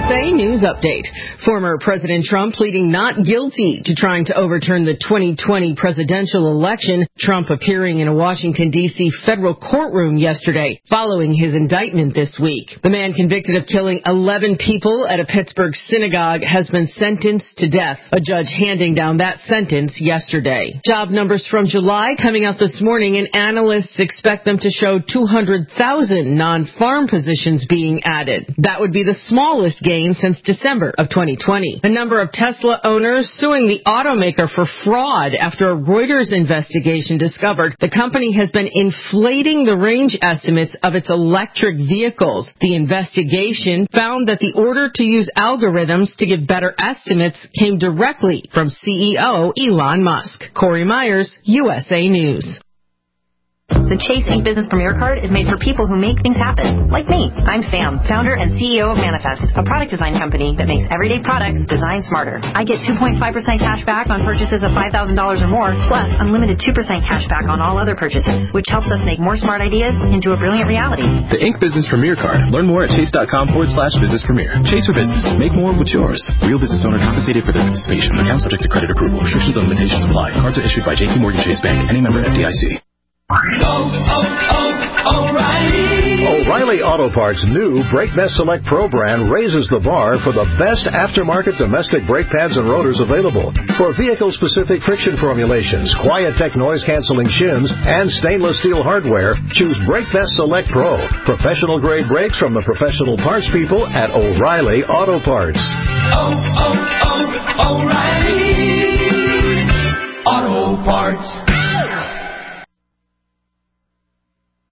USA News Update. Former President Trump pleading not guilty to trying to overturn the 2020 presidential election. Trump appearing in a Washington, D.C. federal courtroom yesterday following his indictment this week. The man convicted of killing 11 people at a Pittsburgh synagogue has been sentenced to death. A judge handing down that sentence yesterday. Job numbers from July coming out this morning, and analysts expect them to show 200,000 non-farm positions being added. That would be the smallest gain since December of 2020. A number of Tesla owners suing the automaker for fraud after a Reuters investigation discovered the company has been inflating the range estimates of its electric vehicles. The investigation found that the order to use algorithms to give better estimates came directly from CEO Elon Musk. Corey Myers, USA News. The Chase Ink Business Premier Card is made for people who make things happen, like me. I'm Sam, founder and CEO of Manifest, a product design company that makes everyday products designed smarter. I get 2.5% cash back on purchases of $5,000 or more, plus unlimited 2% cash back on all other purchases, which helps us make more smart ideas into a brilliant reality. The Ink Business Premier Card. Learn more at chase.com/business premier. Chase for business. Make more with yours. Real business owner compensated for their participation. Account subject to credit approval. Restrictions and limitations apply. Cards are issued by J.P. Morgan Chase Bank. Any member FDIC. O'Reilly Auto Parts' new Brake Best Select Pro brand raises the bar for the best aftermarket domestic brake pads and rotors available. For vehicle-specific friction formulations, Quiet-Tech noise-canceling shims, and stainless steel hardware, choose Brake Best Select Pro. Professional-grade brakes from the professional parts people at O'Reilly Auto Parts. O'Reilly Auto Parts.